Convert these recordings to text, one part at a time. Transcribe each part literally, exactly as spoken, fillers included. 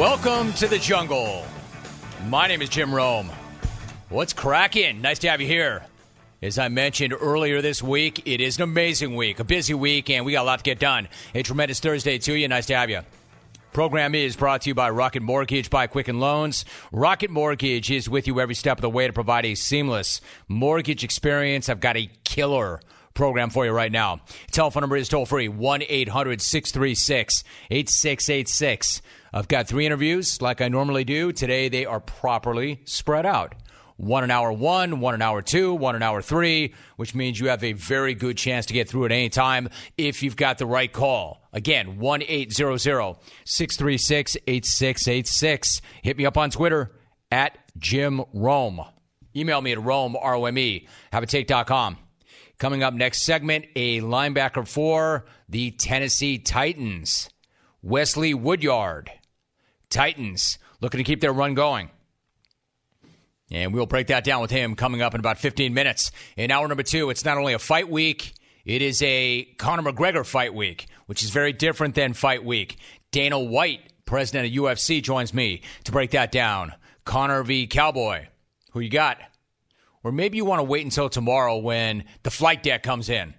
Welcome to the jungle. My name is Jim Rome. What's cracking? Nice to have you here. As I mentioned earlier this week, it is an amazing week, a busy week, and we got a lot to get done. A tremendous Thursday to you. Nice to have you. Program is brought to you by Rocket Mortgage by Quicken Loans. Rocket Mortgage is with you every step of the way to provide a seamless mortgage experience. I've got a killer program for you right now. Telephone number is toll-free, one eight hundred six three six eight six eight six. I've got three interviews like I normally do. Today they are properly spread out. One in hour one, one in hour two, one in hour three, which means you have a very good chance to get through at any time if you've got the right call. Again, one eight hundred six three six eight six eight six. Hit me up on Twitter at Jim Rome. Email me at Rome, R O M E, Habitate dot com. Coming up next segment, a linebacker for the Tennessee Titans, Wesley Woodyard. Titans looking to keep their run going. And we'll break that down with him coming up in about fifteen minutes. In hour number two, it's not only a fight week, it is a Conor McGregor fight week, which is very different than fight week. Dana White, president of U F C, joins me to break that down. Conor v. Cowboy. Who you got? Or maybe you want to wait until tomorrow when the flight deck comes in.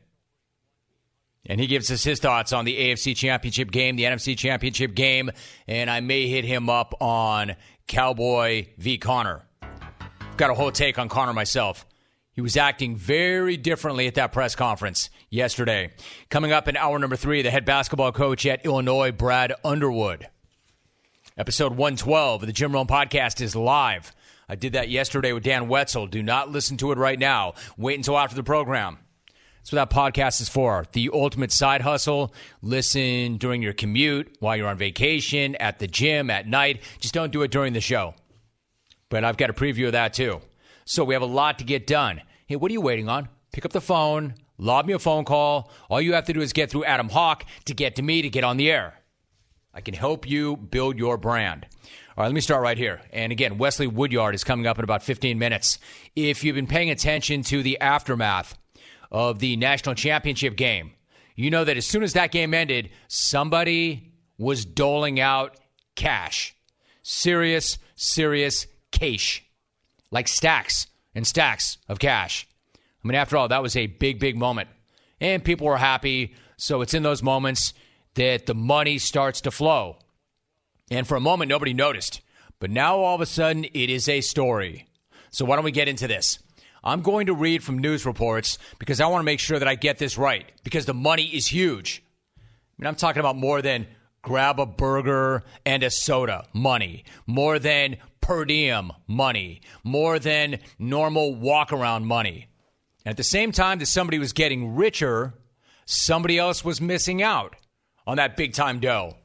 And he gives us his thoughts on the A F C Championship game, the N F C Championship game, and I may hit him up on Cowboy v. Conor. Got a whole take on Conor myself. He was acting very differently at that press conference yesterday. Coming up in hour number three, the head basketball coach at Illinois, Brad Underwood. Episode one twelve of the Jim Rome Podcast is live. I did that yesterday with Dan Wetzel. Do not listen to it right now. Wait until after the program. That's what that podcast is for. The ultimate side hustle. Listen during your commute, while you're on vacation, at the gym, at night. Just don't do it during the show. But I've got a preview of that too. So we have a lot to get done. Hey, what are you waiting on? Pick up the phone. Lob me a phone call. All you have to do is get through Adam Hawk to get to me to get on the air. I can help you build your brand. All right, let me start right here. And again, Wesley Woodyard is coming up in about fifteen minutes. If you've been paying attention to the aftermath of the national championship game, you know that as soon as that game ended, somebody was doling out cash. Serious, serious cash. Like stacks and stacks of cash. I mean, after all, that was a big, big moment. And people were happy. So it's in those moments that the money starts to flow. And for a moment, nobody noticed. But now, all of a sudden, it is a story. So why don't we get into this? I'm going to read from news reports because I want to make sure that I get this right. Because the money is huge. I mean, I'm talking about more than grab a burger and a soda money. More than per diem money. More than normal walk-around money. And at the same time that somebody was getting richer, somebody else was missing out on that big-time dough.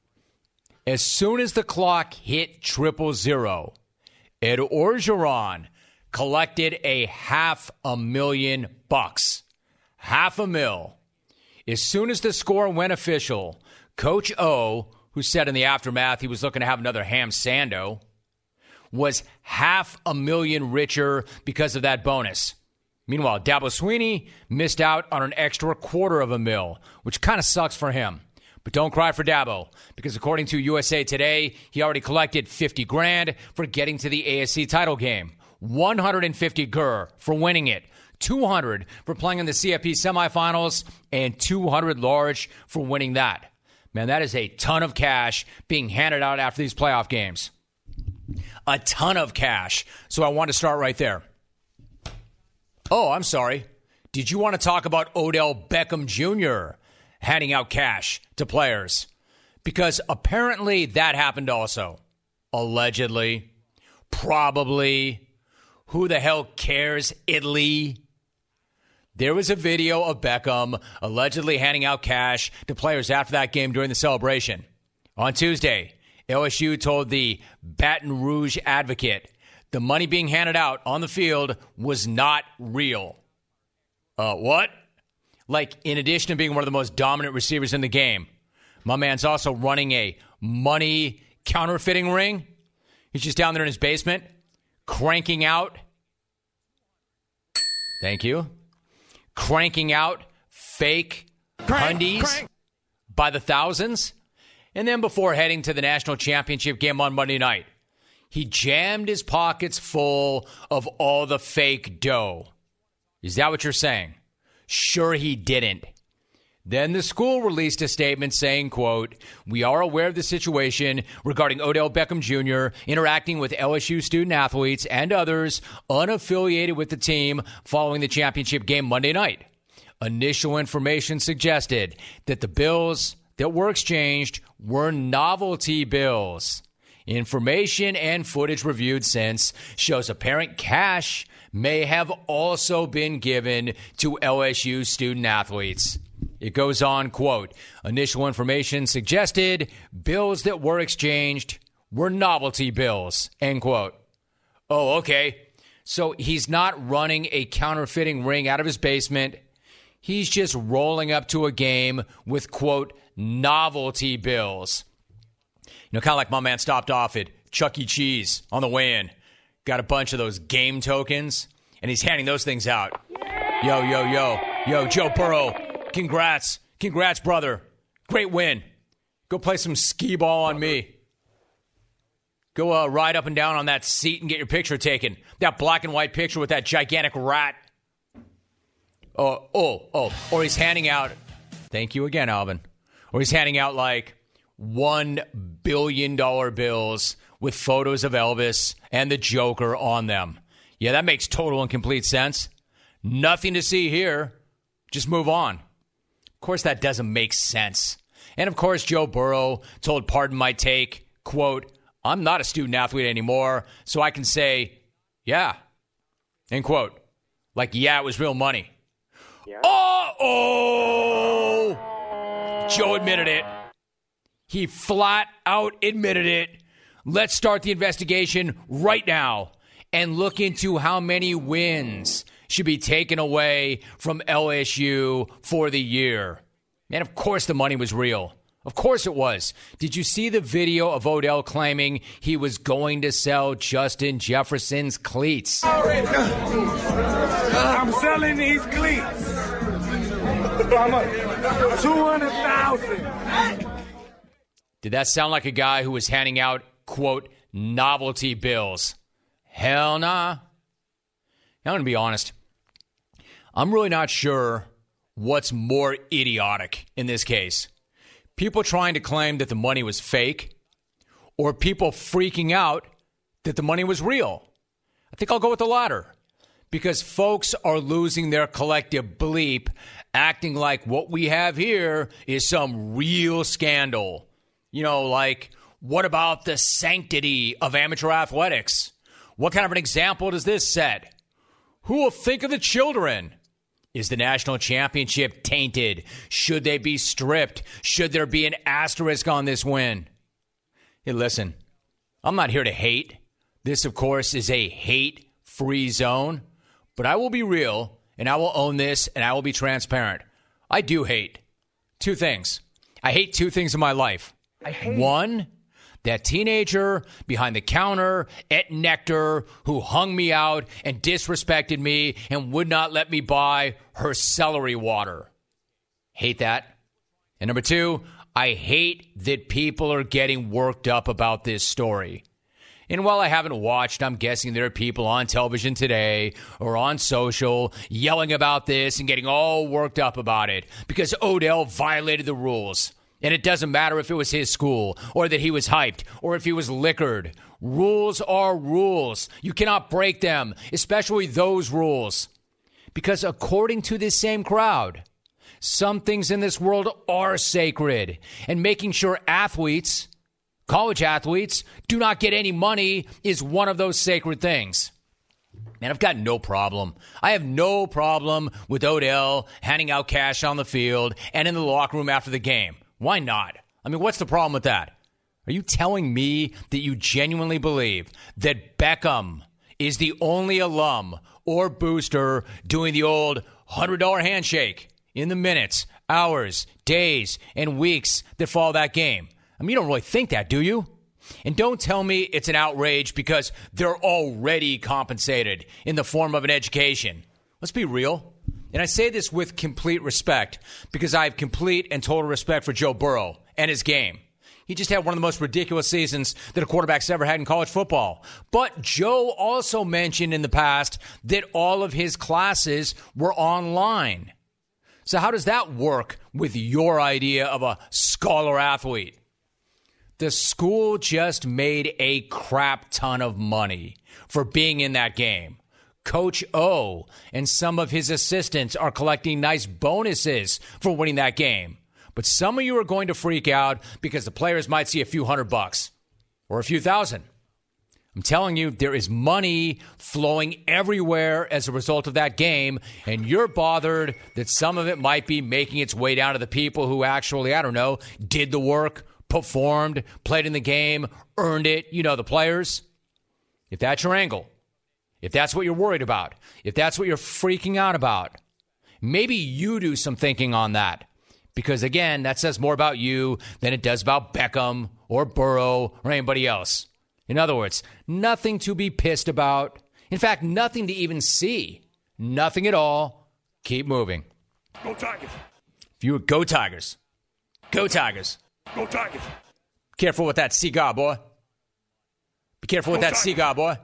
As soon as the clock hit triple zero, Ed Orgeron collected a half a million bucks. Half a mil. As soon as the score went official, Coach O, who said in the aftermath he was looking to have another ham sando, was half a million richer because of that bonus. Meanwhile, Dabo Swinney missed out on an extra quarter of a mil, which kind of sucks for him. But don't cry for Dabo, because according to U S A Today, he already collected fifty grand for getting to the A S C title game, one hundred fifty gur for winning it, two hundred for playing in the C F P semifinals, and two hundred large for winning that. Man, that is a ton of cash being handed out after these playoff games. A ton of cash. So I want to start right there. Oh, I'm sorry. Did you want to talk about Odell Beckham Junior handing out cash to players? Because apparently that happened also. Allegedly. Probably. Who the hell cares, Italy? There was a video of Beckham allegedly handing out cash to players after that game during the celebration. On Tuesday, L S U told the Baton Rouge Advocate the money being handed out on the field was not real. Uh, what? Like, in addition to being one of the most dominant receivers in the game, my man's also running a money counterfeiting ring. He's just down there in his basement, cranking out. Thank you. Cranking out fake crank, undies crank. by the thousands. And then before heading to the national championship game on Monday night, he jammed his pockets full of all the fake dough. Is that what you're saying? Sure he didn't. Then the school released a statement saying, quote, "We are aware of the situation regarding Odell Beckham Junior interacting with L S U student-athletes and others unaffiliated with the team following the championship game Monday night. Initial information suggested that the bills that were exchanged were novelty bills. Information and footage reviewed since shows apparent cash may have also been given to L S U student-athletes." It goes on, quote, "Initial information suggested bills that were exchanged were novelty bills," end quote. Oh, okay. So he's not running a counterfeiting ring out of his basement. He's just rolling up to a game with, quote, novelty bills. You know, kind of like my man stopped off at Chuck E. Cheese on the way in. Got a bunch of those game tokens, and he's handing those things out. Yo, yo, yo. Yo, Joe Burrow. Congrats. Congrats, brother. Great win. Go play some skee ball on me. Go uh, ride up and down on that seat and get your picture taken. That black and white picture with that gigantic rat. Oh, oh, oh. Or he's handing out, thank you again, Alvin. Or he's handing out like one billion dollars bills with photos of Elvis and the Joker on them. Yeah, that makes total and complete sense. Nothing to see here. Just move on. Of course, that doesn't make sense. And of course, Joe Burrow told Pardon My Take, quote, "I'm not a student athlete anymore, so I can say, yeah," end quote. Like, yeah, it was real money. Yeah. Oh, Joe admitted it. He flat out admitted it. Let's start the investigation right now and look into how many wins should be taken away from L S U for the year. And of course the money was real. Of course it was. Did you see the video of Odell claiming he was going to sell Justin Jefferson's cleats? I'm selling these cleats. How much? two hundred thousand dollars. Did that sound like a guy who was handing out, quote, novelty bills? Hell nah. I'm going to be honest. I'm really not sure what's more idiotic in this case. People trying to claim that the money was fake or people freaking out that the money was real. I think I'll go with the latter because folks are losing their collective bleep, acting like what we have here is some real scandal. You know, like, what about the sanctity of amateur athletics? What kind of an example does this set? Who will think of the children? Is the national championship tainted? Should they be stripped? Should there be an asterisk on this win? Hey, listen, I'm not here to hate. This, of course, is a hate-free zone. But I will be real, and I will own this, and I will be transparent. I do hate two things. I hate two things in my life. I hate One, that teenager behind the counter at Nectar who hung me out and disrespected me and would not let me buy her celery water. Hate that. And number two, I hate that people are getting worked up about this story. And while I haven't watched, I'm guessing there are people on television today or on social yelling about this and getting all worked up about it because Odell violated the rules. And it doesn't matter if it was his school or that he was hyped or if he was liquored. Rules are rules. You cannot break them, especially those rules. Because according to this same crowd, some things in this world are sacred. And making sure athletes, college athletes, do not get any money is one of those sacred things. Man, I've got no problem. I have no problem with Odell handing out cash on the field and in the locker room after the game. Why not? I mean, what's the problem with that? Are you telling me that you genuinely believe that Beckham is the only alum or booster doing the old one hundred dollars handshake in the minutes, hours, days, and weeks that follow that game? I mean, you don't really think that, do you? And don't tell me it's an outrage because they're already compensated in the form of an education. Let's be real. And I say this with complete respect because I have complete and total respect for Joe Burrow and his game. He just had one of the most ridiculous seasons that a quarterback's ever had in college football. But Joe also mentioned in the past that all of his classes were online. So how does that work with your idea of a scholar athlete? The school just made a crap ton of money for being in that game. Coach O and some of his assistants are collecting nice bonuses for winning that game. But some of you are going to freak out because the players might see a few hundred bucks or a few thousand. I'm telling you, there is money flowing everywhere as a result of that game, and you're bothered that some of it might be making its way down to the people who actually, I don't know, did the work, performed, played in the game, earned it, you know, the players. If that's your angle, if that's what you're worried about, if that's what you're freaking out about, maybe you do some thinking on that. Because, again, that says more about you than it does about Beckham or Burrow or anybody else. In other words, nothing to be pissed about. In fact, nothing to even see. Nothing at all. Keep moving. Go Tigers. If you go Tigers. Go Tigers. Go Tigers. Be careful with that cigar, boy. Be careful with that cigar, boy.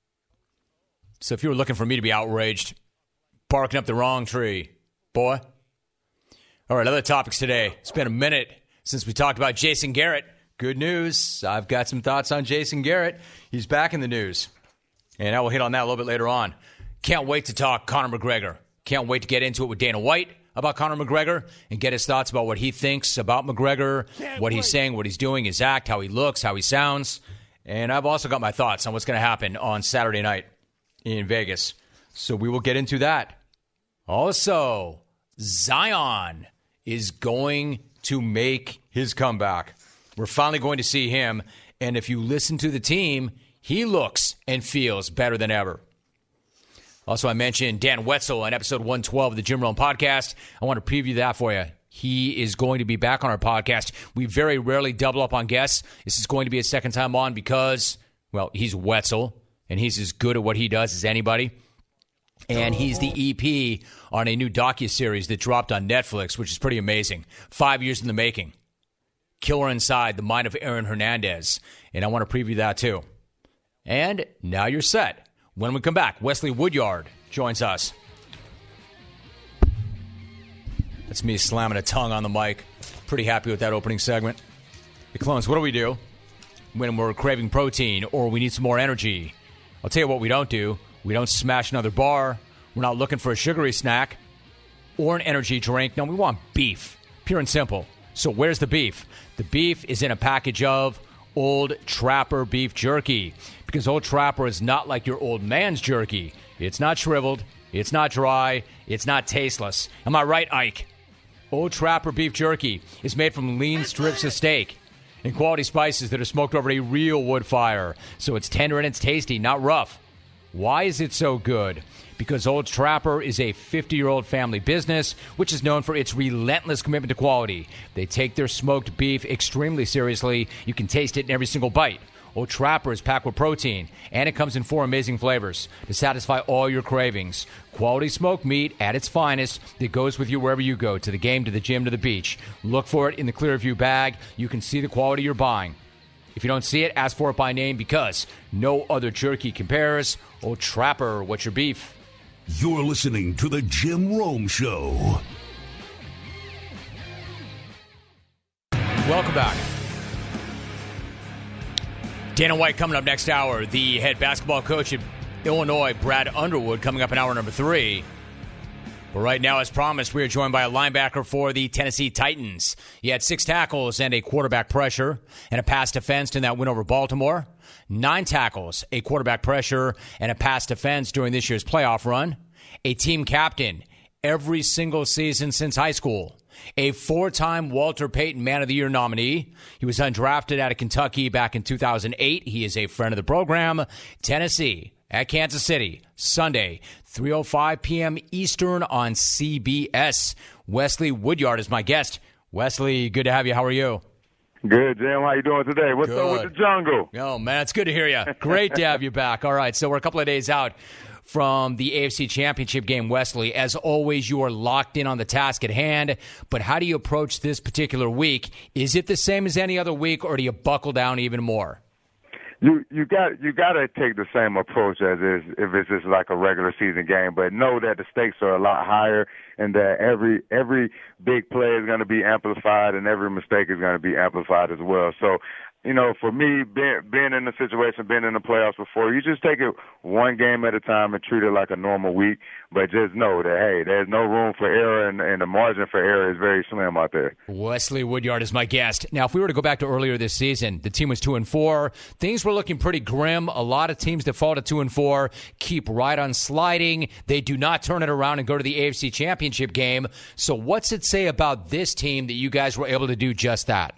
So if you were looking for me to be outraged, barking up the wrong tree, boy. All right, other topics today. It's been a minute since we talked about Jason Garrett. Good news. I've got some thoughts on Jason Garrett. He's back in the news. And I will hit on that a little bit later on. Can't wait to talk Conor McGregor. Can't wait to get into it with Dana White about Conor McGregor and get his thoughts about what he thinks about McGregor, Can't what wait. he's saying, what he's doing, his act, how he looks, how he sounds. And I've also got my thoughts on what's going to happen on Saturday night in Vegas. So we will get into that. Also, Zion is going to make his comeback. We're finally going to see him. And if you listen to the team, he looks and feels better than ever. Also, I mentioned Dan Wetzel on episode one twelve of the Jim Rome podcast. I want to preview that for you. He is going to be back on our podcast. We very rarely double up on guests. This is going to be his second time on because, well, he's Wetzel, and he's as good at what he does as anybody. And he's the E P on a new docuseries that dropped on Netflix, which is pretty amazing. Five years in the making. Killer Inside, The Mind of Aaron Hernandez. And I want to preview that too. And now you're set. When we come back, Wesley Woodyard joins us. That's me slamming a tongue on the mic. Pretty happy with that opening segment. Hey, clones, what do we do when we're craving protein or we need some more energy? I'll tell you what we don't do. We don't smash another bar. We're not looking for a sugary snack or an energy drink. No, we want beef, pure and simple. So where's the beef? The beef is in a package of Old Trapper beef jerky, because Old Trapper is not like your old man's jerky. It's not shriveled. It's not dry. It's not tasteless. Am I right, Ike? Old Trapper beef jerky is made from lean strips of steak and quality spices that are smoked over a real wood fire. So it's tender and it's tasty, not rough. Why is it so good? Because Old Trapper is a fifty-year-old family business, which is known for its relentless commitment to quality. They take their smoked beef extremely seriously. You can taste it in every single bite. Old Trapper is packed with protein, and it comes in four amazing flavors to satisfy all your cravings. Quality smoked meat at its finest that goes with you wherever you go, to the game, to the gym, to the beach. Look for it in the Clearview bag. You can see the quality you're buying. If you don't see it, ask for it by name, because no other jerky compares. Old Trapper, what's your beef? You're listening to The Jim Rome Show. Welcome back. Dana White coming up next hour. The head basketball coach at Illinois, Brad Underwood, coming up in hour number three. But right now, as promised, we are joined by a linebacker for the Tennessee Titans. He had six tackles and a quarterback pressure and a pass defense in that win over Baltimore. Nine tackles, a quarterback pressure, and a pass defense during this year's playoff run. A team captain every single season since high school. A four-time Walter Payton Man of the Year nominee. He was undrafted out of Kentucky back in two thousand eight. He is a friend of the program. Tennessee at Kansas City, Sunday, three oh five p.m. Eastern on C B S. Wesley Woodyard is my guest. Wesley, good to have you. How are you? Good, Jim. How you doing today? What's good. up with the jungle? Oh, man, it's good to hear you. Great to have you back. All right, so we're a couple of days out from the A F C Championship game, Wesley. As always, you are locked in on the task at hand, but how do you approach this particular week? Is it the same as any other week, or do you buckle down even more? You you got you got to take the same approach as is if it's just like a regular season game, but know that the stakes are a lot higher and that every every big play is going to be amplified and every mistake is going to be amplified as well. So, you know, for me, being, being in the situation, being in the playoffs before, you just take it one game at a time and treat it like a normal week. But just know that, hey, there's no room for error, and, and the margin for error is very slim out there. Wesley Woodyard is my guest. Now, if we were to go back to earlier this season, the team was two and four. Things were looking pretty grim. A lot of teams that fall to two and four keep right on sliding. They do not turn it around and go to the A F C Championship game. So what's it say about this team that you guys were able to do just that?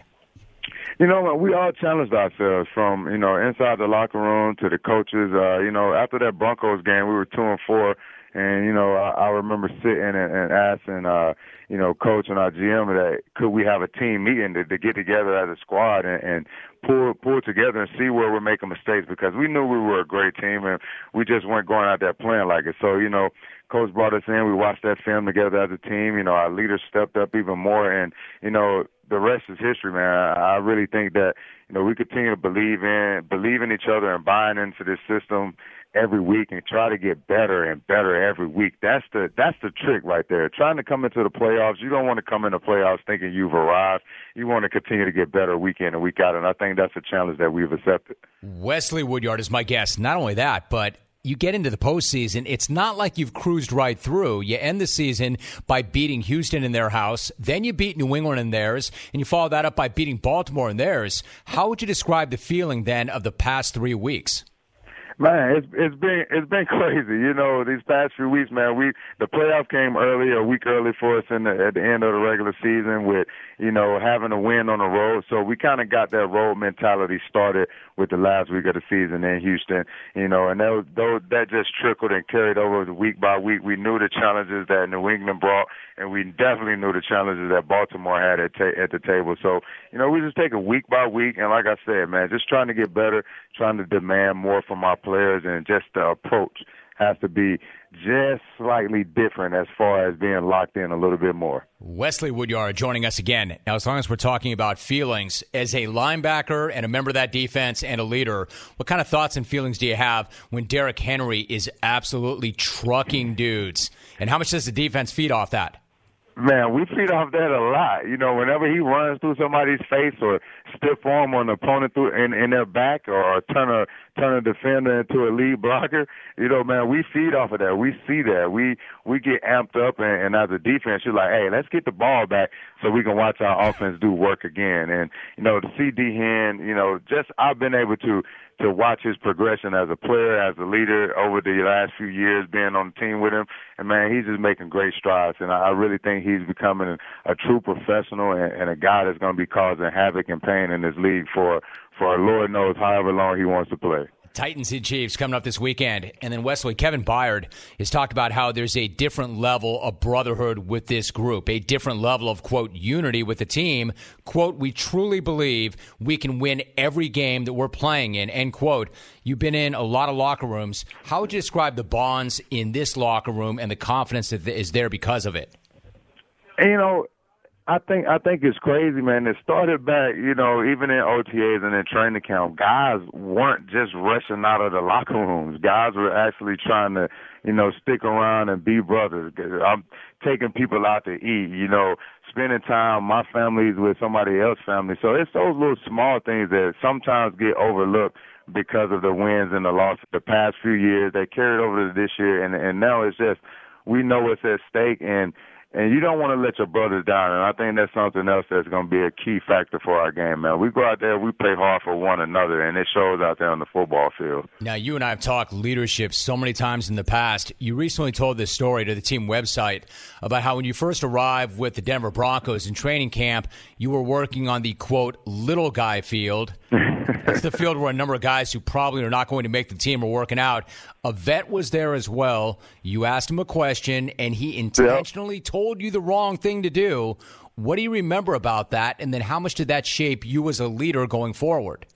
You know, we all challenged ourselves from, you know, inside the locker room to the coaches. Uh, you know, after that Broncos game, we were two and four. And, you know, I, I remember sitting and, and asking, uh, you know, Coach and our G M that could we have a team meeting to, to get together as a squad and, and pull pull together and see where we're making mistakes, because we knew we were a great team and we just weren't going out there playing like it. So, you know, Coach brought us in. We watched that film together as a team. You know, our leaders stepped up even more. And, you know, the rest is history, man. I, I really think that, you know, we continue to believe in, believe in each other and buying into this system every week and try to get better and better every week. That's the that's the trick right there. Trying to come into the playoffs, you don't want to come into playoffs thinking you've arrived. You want to continue to get better week in and week out, and I think that's a challenge that we've accepted. Wesley Woodyard is my guest. Not only that, but you get into the postseason, it's not like you've cruised right through. You end the season by beating Houston in their house, then you beat New England in theirs, and you follow that up by beating Baltimore in theirs. How would you describe the feeling then of the past three weeks? Man, it's it's been it's been crazy. You know, these past few weeks, man. We the playoff came early, a week early for us in the, at the end of the regular season with, you know, having a win on the road. So we kind of got that road mentality started with the last week of the season in Houston. You know, and that those that just trickled and carried over week by week. We knew the challenges that New England brought, and we definitely knew the challenges that Baltimore had at ta- at the table. So, you know, we just take it week by week, and like I said, man, just trying to get better, trying to demand more from our players, and just the approach has to be just slightly different as far as being locked in a little bit more. Wesley Woodyard joining us again. Now, as long as we're talking about feelings, as a linebacker and a member of that defense and a leader, what kind of thoughts and feelings do you have when Derrick Henry is absolutely trucking dudes? And how much does the defense feed off that? Man, we feed off that a lot. You know, whenever he runs through somebody's face or stiff arm on an opponent through in, in their back, or turn a turn a defender into a lead blocker, you know, man, we feed off of that. We see that. We we get amped up, and, and as a defense, you're like, hey, let's get the ball back so we can watch our offense do work again. And, you know, to see D. Hen, you know, just I've been able to to watch his progression as a player, as a leader over the last few years being on the team with him. And, man, he's just making great strides. And I really think he's becoming a, a true professional and, and a guy that's going to be causing havoc and pain in this league for, for Lord knows however long he wants to play. Titans and Chiefs coming up this weekend. And then, Wesley, Kevin Byard has talked about how there's a different level of brotherhood with this group, a different level of, quote, unity with the team. Quote, we truly believe we can win every game that we're playing in, end quote. You've been in a lot of locker rooms. How would you describe the bonds in this locker room and the confidence that is there because of it? You know, I think I think it's crazy, man. It started back, you know, even in O T As and in training camp, guys weren't just rushing out of the locker rooms. Guys were actually trying to, you know, stick around and be brothers. I'm taking people out to eat, you know, spending time, my family's with somebody else's family. So it's those little small things that sometimes get overlooked because of the wins and the losses the past few years. They carried over to this year, and, and now it's just we know what's at stake, and And you don't want to let your brothers down, and I think that's something else that's going to be a key factor for our game, man. We go out there, we play hard for one another, and it shows out there on the football field. Now, you and I have talked leadership so many times in the past. You recently told this story to the team website about how when you first arrived with the Denver Broncos in training camp, you were working on the, quote, little guy field. It's the field where a number of guys who probably are not going to make the team are working out. A vet was there as well. You asked him a question, and he intentionally yep. told you the wrong thing to do. What do you remember about that? And then how much did that shape you as a leader going forward?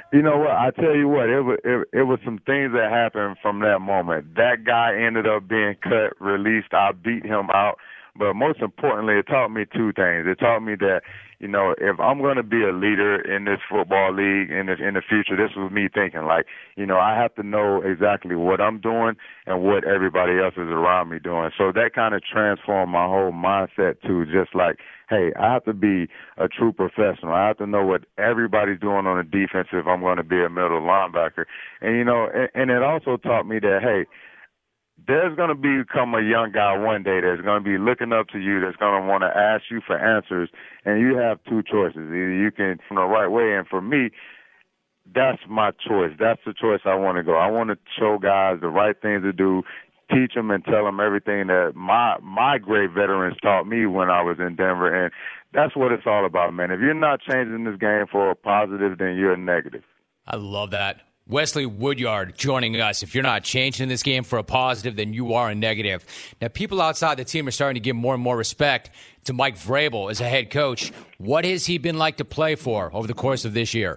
You know what? I tell you what, it was it, it was some things that happened from that moment. That guy ended up being cut, released. I beat him out. But most importantly, it taught me two things. It taught me that, you know, if I'm going to be a leader in this football league in the, in the future, this was me thinking, like, you know, I have to know exactly what I'm doing and what everybody else is around me doing. So that kind of transformed my whole mindset to just like, hey, I have to be a true professional. I have to know what everybody's doing on the defense if I'm going to be a middle linebacker. And, you know, and, and it also taught me that, hey, there's going to become a young guy one day that's going to be looking up to you, that's going to want to ask you for answers, and you have two choices. Either you can from the right way, and for me, that's my choice. That's the choice I want to go. I want to show guys the right things to do, teach them and tell them everything that my my great veterans taught me when I was in Denver, and that's what it's all about, man. If you're not changing this game for a positive, then you're a negative. I love that. Wesley Woodyard joining us. If you're not changing this game for a positive, then you are a negative. Now, people outside the team are starting to give more and more respect to Mike Vrabel as a head coach. What has he been like to play for over the course of this year?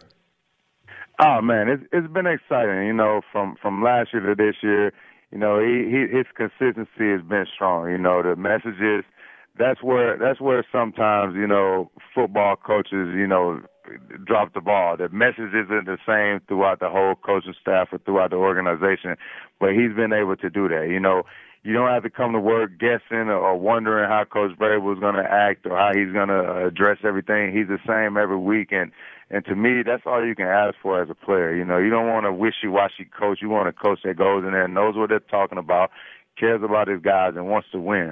Oh, man, it's, it's been exciting, you know, from, from last year to this year. You know, he, he his consistency has been strong. You know, the messages, that's where that's where sometimes, you know, football coaches, you know, drop the ball. The message isn't the same throughout the whole coaching staff or throughout the organization, but he's been able to do that. You know, you don't have to come to work guessing or, or wondering how Coach Vrabel is going to act or how he's going to address everything. He's the same every week, and and to me, that's all you can ask for as a player. You know, you don't want a wishy-washy coach. You want a coach that goes in there and knows what they're talking about, cares about his guys, and wants to win.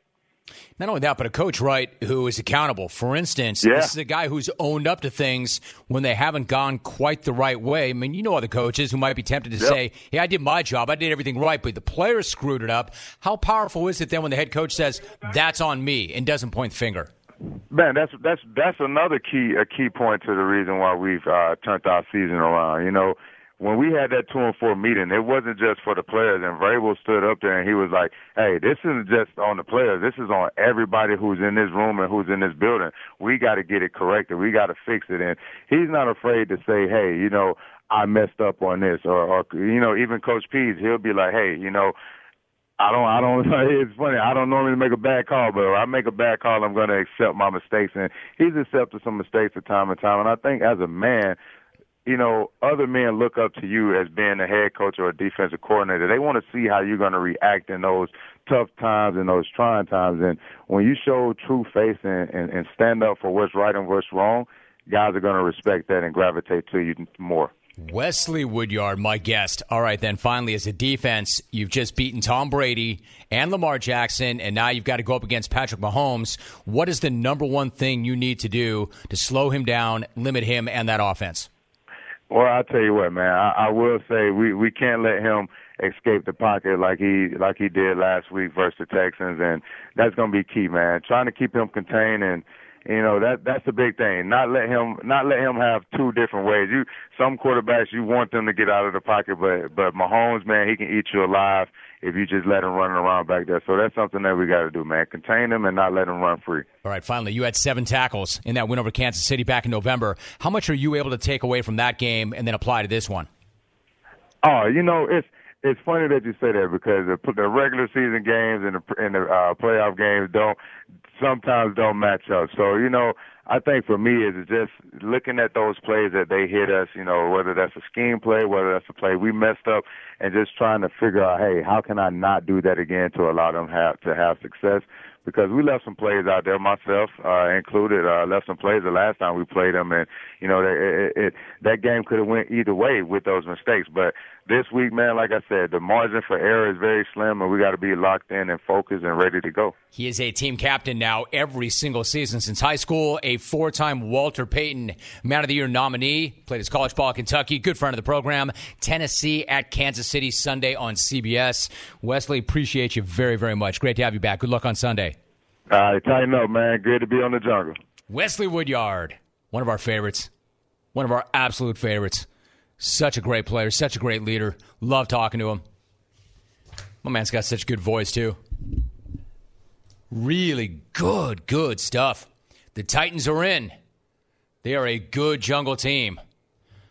Not only that, but a coach, right, who is accountable. For instance, yeah. This is a guy who's owned up to things when they haven't gone quite the right way. I mean, you know other coaches who might be tempted to yep. say, hey, I did my job, I did everything right, but the players screwed it up. How powerful is it then when the head coach says, that's on me, and doesn't point the finger? Man, that's that's that's another key a key point to the reason why we've uh, turned our season around. You know, when we had that two and four meeting, it wasn't just for the players. And Vrabel stood up there and he was like, "Hey, this isn't just on the players. This is on everybody who's in this room and who's in this building. We got to get it corrected. We got to fix it." And he's not afraid to say, "Hey, you know, I messed up on this," or, or you know, even Coach Pease, he'll be like, "Hey, you know." I don't, I don't, it's funny, I don't normally make a bad call, but if I make a bad call, I'm going to accept my mistakes. And he's accepted some mistakes from time to time. And I think as a man, you know, other men look up to you as being a head coach or a defensive coordinator. They want to see how you're going to react in those tough times and those trying times. And when you show true face and, and, and stand up for what's right and what's wrong, guys are going to respect that and gravitate to you more. Wesley Woodyard, my guest. All right, then, finally, as a defense, you've just beaten Tom Brady and Lamar Jackson, and now you've got to go up against Patrick Mahomes. What is the number one thing you need to do to slow him down, limit him, and that offense? Well, I'll tell you what, man. I, I will say we, we can't let him escape the pocket like he like he did last week versus the Texans, and that's going to be key, man. Trying to keep him contained and You know, that that's the big thing. Not let him not let him have two different ways. You some quarterbacks you want them to get out of the pocket, but but Mahomes, man, he can eat you alive if you just let him running around back there. So that's something that we got to do, man. Contain him and not let him run free. All right, finally, you had seven tackles in that win over Kansas City back in November. How much are you able to take away from that game and then apply to this one? Oh, you know, it's it's funny that you say that because the, the regular season games and the, and the uh, playoff games don't sometimes don't match up. So, you know, I think for me is just looking at those plays that they hit us, you know, whether that's a scheme play, whether that's a play we messed up, and just trying to figure out, hey, how can I not do that again to allow them have, to have success? Because we left some plays out there, myself uh, included, uh, left some plays the last time we played them, and, you know, it, it, it, that game could have went either way with those mistakes. But this week, man, like I said, the margin for error is very slim, and we got to be locked in and focused and ready to go. He is a team captain now every single season since high school, a four-time Walter Payton Man of the Year nominee, played his college ball at Kentucky, good friend of the program, Tennessee at Kansas City Sunday on C B S. Wesley, appreciate you very, very much. Great to have you back. Good luck on Sunday. All right, tighten up, man. Good to be on the jungle. Wesley Woodyard, one of our favorites, one of our absolute favorites. Such a great player, such a great leader. Love talking to him. My man's got such a good voice, too. Really good, good stuff. The Titans are in. They are a good jungle team.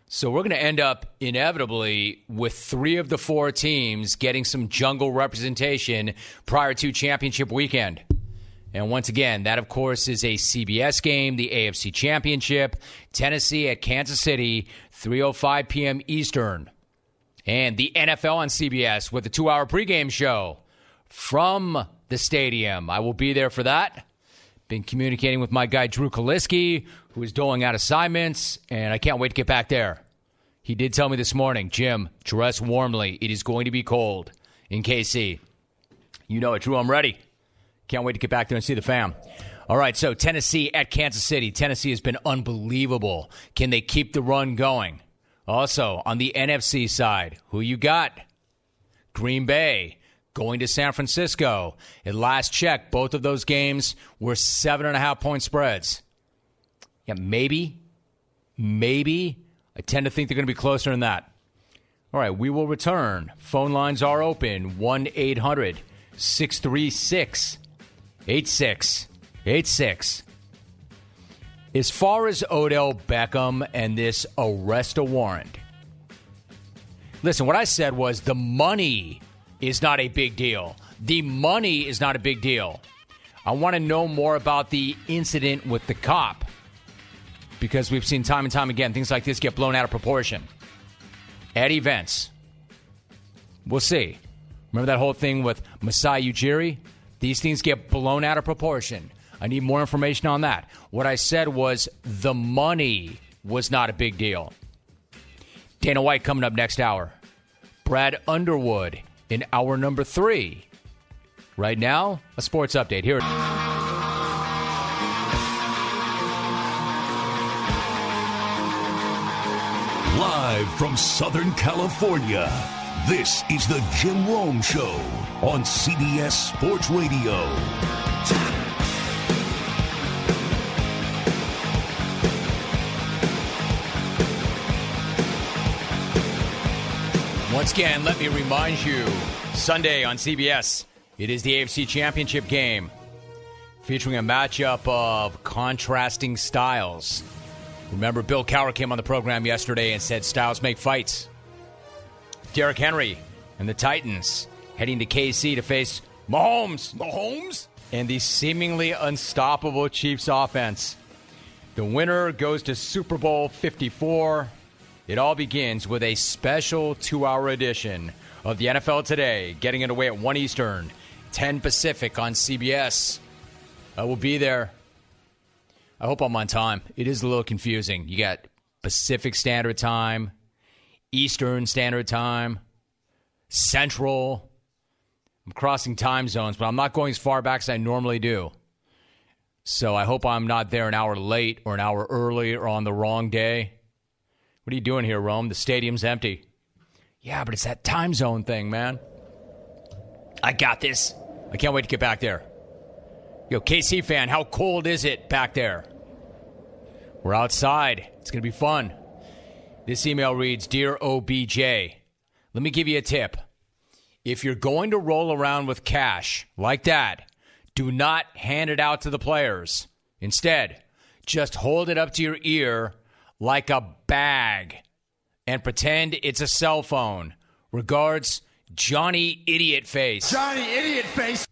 So we're going to end up inevitably with three of the four teams getting some jungle representation prior to championship weekend. And once again, that, of course, is a C B S game, the A F C Championship, Tennessee at Kansas City, three oh five p.m. Eastern. And the N F L on C B S with a two-hour pregame show from the stadium. I will be there for that. Been communicating with my guy Drew Kaliski, who is doling out assignments, and I can't wait to get back there. He did tell me this morning, Jim, dress warmly. It is going to be cold in K C. You know it, Drew. I'm ready. Can't wait to get back there and see the fam. All right, so Tennessee at Kansas City. Tennessee has been unbelievable. Can they keep the run going? Also, on the N F C side, who you got? Green Bay going to San Francisco. At last check, both of those games were seven and a half point spreads. Yeah, maybe, maybe. I tend to think they're going to be closer than that. All right, we will return. Phone lines are open. one eight hundred six three six eight six eight six. As far as Odell Beckham and this arrest warrant, listen, what I said was the money is not a big deal. The money is not a big deal. I want to know more about the incident with the cop, because we've seen time and time again things like this get blown out of proportion at events. We'll see. Remember that whole thing with Masai Ujiri? These things get blown out of proportion. I need more information on that. What I said was the money was not a big deal. Dana White coming up next hour. Brad Underwood in hour number three. Right now, a sports update. Here it is. Live from Southern California, this is the Jim Rome Show on C B S Sports Radio. Once again, let me remind you, Sunday on C B S, it is the A F C Championship game featuring a matchup of contrasting styles. Remember, Bill Cowher came on the program yesterday and said styles make fights. Derrick Henry and the Titans heading to K C to face Mahomes. Mahomes? And the seemingly unstoppable Chiefs offense. The winner goes to Super Bowl fifty-four. It all begins with a special two-hour edition of the N F L Today, getting it away at one Eastern, ten Pacific on C B S. I will be there. I hope I'm on time. It is a little confusing. You got Pacific Standard Time, Eastern Standard Time, Central. I'm crossing time zones, but I'm not going as far back as I normally do. So I hope I'm not there an hour late or an hour early or on the wrong day. What are you doing here, Rome? The stadium's empty. Yeah, but it's that time zone thing, man. I got this. I can't wait to get back there. Yo, K C fan, how cold is it back there? We're outside. It's going to be fun. This email reads, Dear O B J, let me give you a tip. If you're going to roll around with cash like that, do not hand it out to the players. Instead, just hold it up to your ear like a bag and pretend it's a cell phone. Regards, Johnny Idiot Face. Johnny Idiot Face.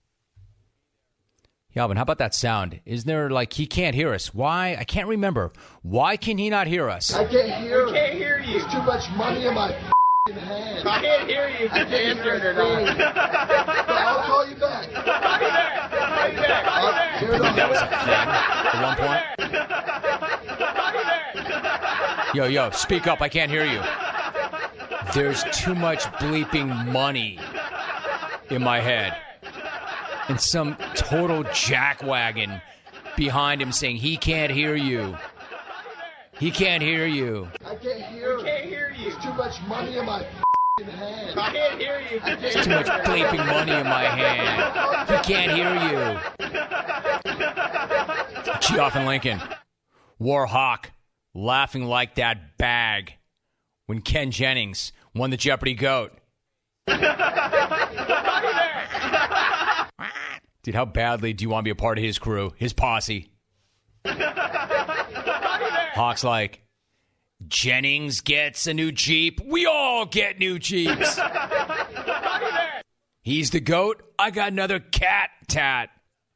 Yalvin, how about that sound? Isn't there, like, he can't hear us? Why? I can't remember. Why can he not hear us? I can't hear. I can't hear you. There's too much money in my f***ing hand. I can't hear you. I can't hear it. I'll call you back. Call you back. Call you back. Call you back. Here it That was is. a thing at one point. Yo, yo, speak up. I can't hear you. There's too much bleeping money in my head. And some total jackwagon behind him saying, he can't hear you. He can't hear you. I can't hear. I can't hear you. There's too much money in my f***ing hand. I can't hear you. There's too much bleeping money in my hand. He can't hear you. Geoff and Lincoln. War Hawk laughing like that bag when Ken Jennings won the Jeopardy Goat. Dude, how badly do you want to be a part of his crew, his posse? Hawk's like, Jennings gets a new Jeep. We all get new Jeeps. He's the GOAT. I got another cat tat.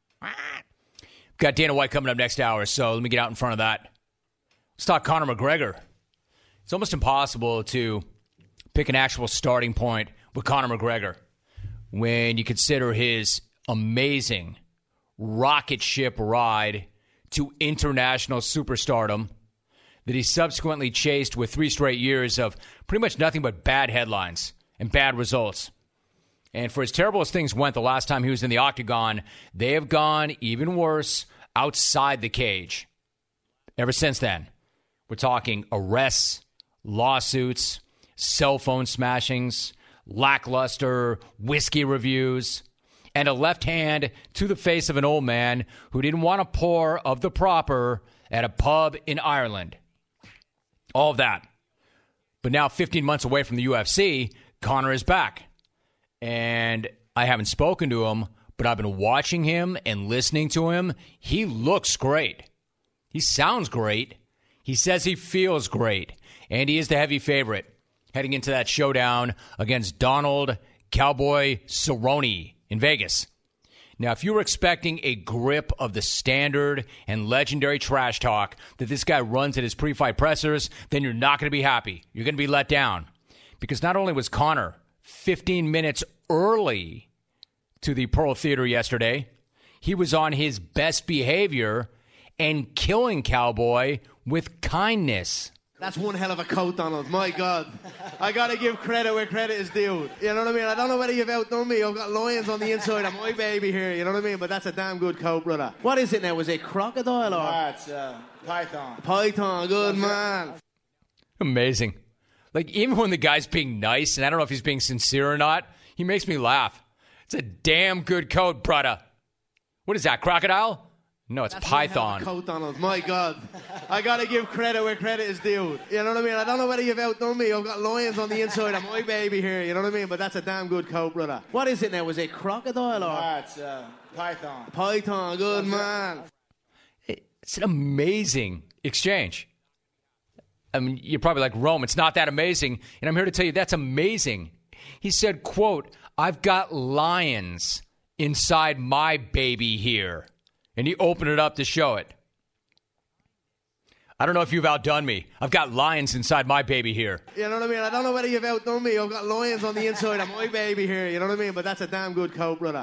Got Dana White coming up next hour, so let me get out in front of that. Let's talk Conor McGregor. It's almost impossible to pick an actual starting point with Conor McGregor when you consider his amazing rocket ship ride to international superstardom that he subsequently chased with three straight years of pretty much nothing but bad headlines and bad results. And for as terrible as things went the last time he was in the octagon, they have gone even worse outside the cage. Ever since then, we're talking arrests, lawsuits, cell phone smashings, lackluster whiskey reviews, and a left hand to the face of an old man who didn't want a pour of the proper at a pub in Ireland. All of that. But now, fifteen months away from the U F C, Conor is back. And I haven't spoken to him, but I've been watching him and listening to him. He looks great. He sounds great. He says he feels great. And he is the heavy favorite heading into that showdown against Donald Cowboy Cerrone in Vegas. Now, if you were expecting a grip of the standard and legendary trash talk that this guy runs at his pre-fight pressers, then you're not going to be happy. You're going to be let down. Because not only was Conor fifteen minutes early to the Pearl Theater yesterday, he was on his best behavior and killing Cowboy with kindness. That's one hell of a coat, Donald. My God. I got to give credit where credit is due. You know what I mean? I don't know whether you've outdone me. I've got lions on the inside of my baby here. You know what I mean? But that's a damn good coat, brother. What is it now? Was it crocodile or? Ah, it's uh, python. Python. Good man. Amazing. Like, even when the guy's being nice, and I don't know if he's being sincere or not, he makes me laugh. It's a damn good coat, brother. What is that, crocodile? No, it's That's python. Coat, Donald. My God. I got to give credit where credit is due. You know what I mean? I don't know whether you've outdone me. I've got lions on the inside of my baby here. You know what I mean? But that's a damn good coat, brother. What is it now? Was it crocodile or? Ah, it's uh, python. Python. Good man. It's an amazing exchange. I mean, you're probably like, Rome, it's not that amazing. And I'm here to tell you that's amazing. He said, quote, I've got lions inside my baby here. And he opened it up to show it. I don't know if you've outdone me. I've got lions inside my baby here. You know what I mean? I don't know whether you've outdone me. I've got lions on the inside of my baby here. You know what I mean? But that's a damn good coat, brother.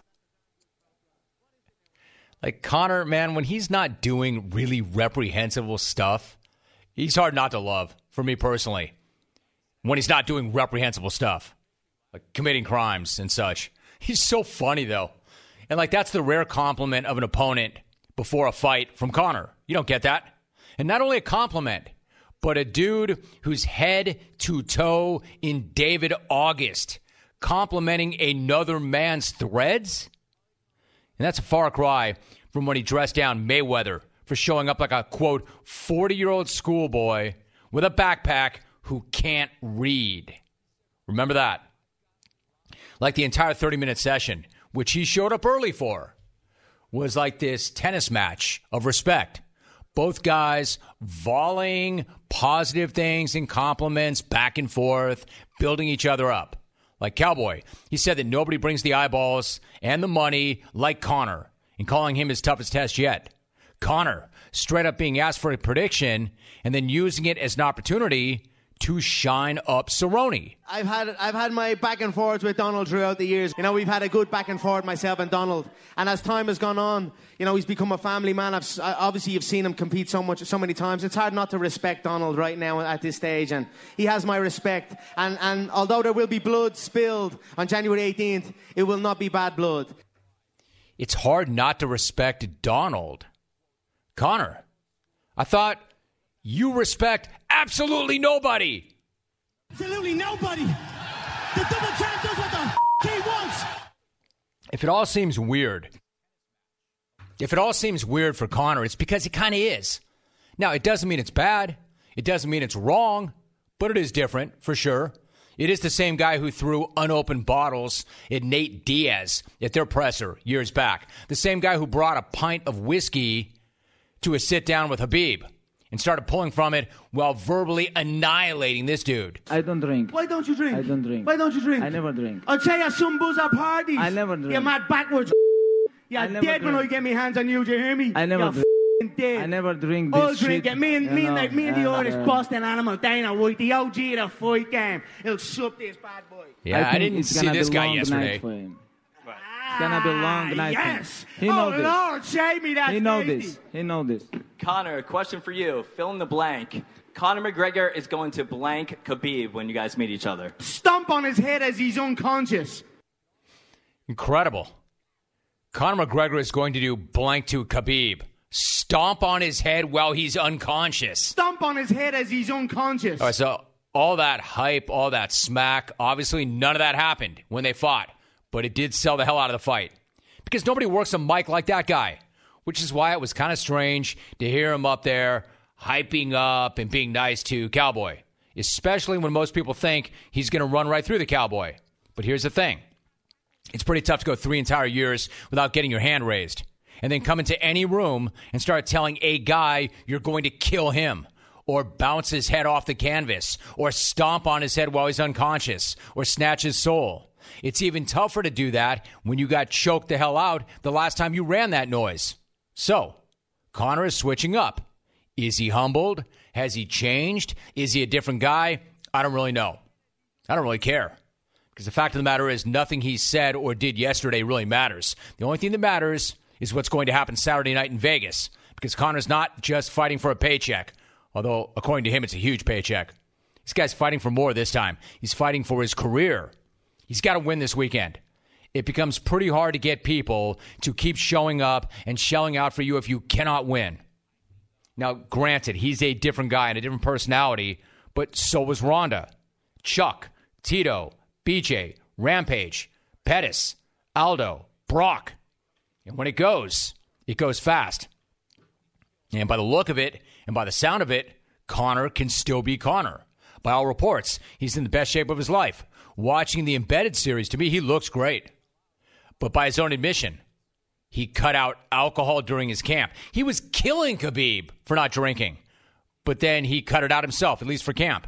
Like, Conor, man, when he's not doing really reprehensible stuff, he's hard not to love, for me personally. When he's not doing reprehensible stuff, like committing crimes and such. He's so funny, though. And, like, that's the rare compliment of an opponent before a fight from Conor. You don't get that. And not only a compliment, but a dude who's head to toe in David August, complimenting another man's threads. And that's a far cry from when he dressed down Mayweather for showing up like a, quote, forty-year-old schoolboy with a backpack who can't read. Remember that. Like the entire thirty-minute session, which he showed up early for, was like this tennis match of respect. Both guys volleying positive things and compliments back and forth, building each other up. Like Cowboy, he said that nobody brings the eyeballs and the money like Conor, and calling him his toughest test yet. Conor straight up being asked for a prediction and then using it as an opportunity to shine up Cerrone. I've had I've had my back and forth with Donald throughout the years. You know, we've had a good back and forth, myself and Donald. And as time has gone on, you know, he's become a family man. I've obviously you've seen him compete so much, so many times. It's hard not to respect Donald right now at this stage, and he has my respect. And and although there will be blood spilled on January eighteenth, it will not be bad blood. It's hard not to respect Donald. Conor, I thought you respect absolutely nobody. Absolutely nobody. The double champ does what the f*** he wants. If it all seems weird, if it all seems weird for Conor, it's because it kind of is. Now, it doesn't mean it's bad. It doesn't mean it's wrong, but it is different, for sure. It is the same guy who threw unopened bottles at Nate Diaz at their presser years back. The same guy who brought a pint of whiskey to a sit-down with Habib and started pulling from it while verbally annihilating this dude. I don't drink. Why don't you drink? I don't drink. Why don't you drink? I never drink. I'll tell you some booze at parties. I never drink. You're mad backwards. You're I never dead when I drink. get my hands on you, do you hear me? I never You're drink. f***ing dead. I never drink this I'll shit. drink it. Me and, you me and, know, like, me and the and, Irish uh, Boston animal, Dana White, the O G of the fight game. He'll sup this bad boy. Yeah, I, think didn't it's see gonna this be guy long yesterday. Night for him. It's gonna be a long night. Yes. For him. He oh, know this. Lord, save me that He know tasty. this. He know this. Connor, a question for you. Fill in the blank. Conor McGregor is going to blank Khabib when you guys meet each other. Stomp on his head as he's unconscious. Incredible. Conor McGregor is going to do blank to Khabib. Stomp on his head while he's unconscious. Stomp on his head as he's unconscious. All right, so all that hype, all that smack, obviously none of that happened when they fought. But it did sell the hell out of the fight. Because nobody works a mic like that guy. Which is why it was kind of strange to hear him up there hyping up and being nice to Cowboy. Especially when most people think he's going to run right through the Cowboy. But here's the thing. It's pretty tough to go three entire years without getting your hand raised. And then come into any room and start telling a guy you're going to kill him. Or bounce his head off the canvas. Or stomp on his head while he's unconscious. Or snatch his soul. It's even tougher to do that when you got choked the hell out the last time you ran that noise. So, Conor is switching up. Is he humbled? Has he changed? Is he a different guy? I don't really know. I don't really care. Because the fact of the matter is nothing he said or did yesterday really matters. The only thing that matters is what's going to happen Saturday night in Vegas. Because Conor's not just fighting for a paycheck. Although, according to him, it's a huge paycheck. This guy's fighting for more this time. He's fighting for his career. He's got to win this weekend. It becomes pretty hard to get people to keep showing up and shelling out for you if you cannot win. Now, granted, he's a different guy and a different personality, but so was Ronda, Chuck, Tito, B J, Rampage, Pettis, Aldo, Brock. And when it goes, it goes fast. And by the look of it and by the sound of it, Conor can still be Conor. By all reports, he's in the best shape of his life. Watching the Embedded series, to me, he looks great. But by his own admission, he cut out alcohol during his camp. He was killing Khabib for not drinking. But then he cut it out himself, at least for camp.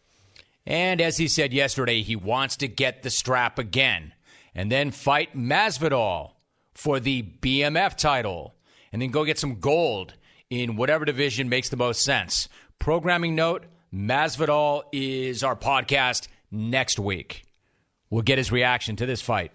And as he said yesterday, he wants to get the strap again. And then fight Masvidal for the B M F title. And then go get some gold in whatever division makes the most sense. Programming note, Masvidal is our podcast next week. We'll get his reaction to this fight.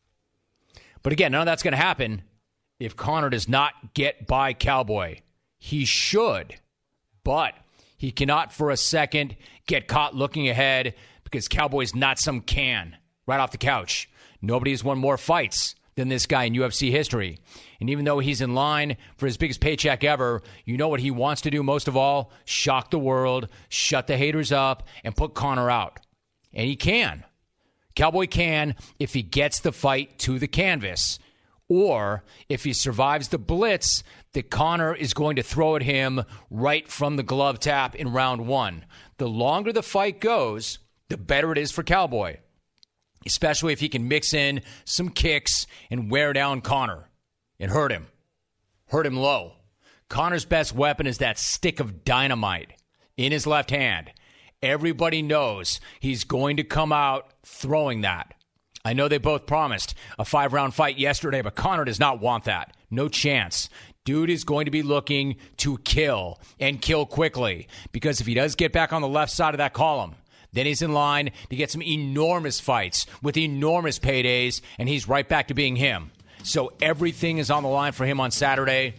But again, none of that's going to happen if Conor does not get by Cowboy. He should, but he cannot for a second get caught looking ahead because Cowboy's not some can right off the couch. Nobody's won more fights than this guy in U F C history. And even though he's in line for his biggest paycheck ever, you know what he wants to do most of all? Shock the world, shut the haters up, and put Conor out. And he can. Cowboy can if he gets the fight to the canvas. Or if he survives the blitz that Conor is going to throw at him right from the glove tap in round one. The longer the fight goes, the better it is for Cowboy. Especially if he can mix in some kicks and wear down Conor and hurt him. Hurt him low. Conor's best weapon is that stick of dynamite in his left hand. Everybody knows he's going to come out throwing that. I know they both promised a five-round fight yesterday, but Conor does not want that. No chance. Dude is going to be looking to kill and kill quickly because if he does get back on the left side of that column, then he's in line to get some enormous fights with enormous paydays, and he's right back to being him. So everything is on the line for him on Saturday.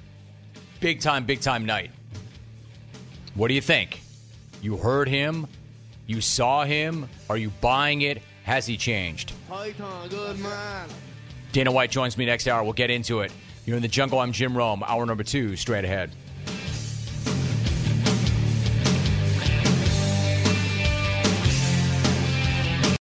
Big time, big time night. What do you think? You heard him? You saw him? Are you buying it? Has he changed? Python, good man. Dana White joins me next hour. We'll get into it. You're in the jungle. I'm Jim Rome. Hour number two, straight ahead.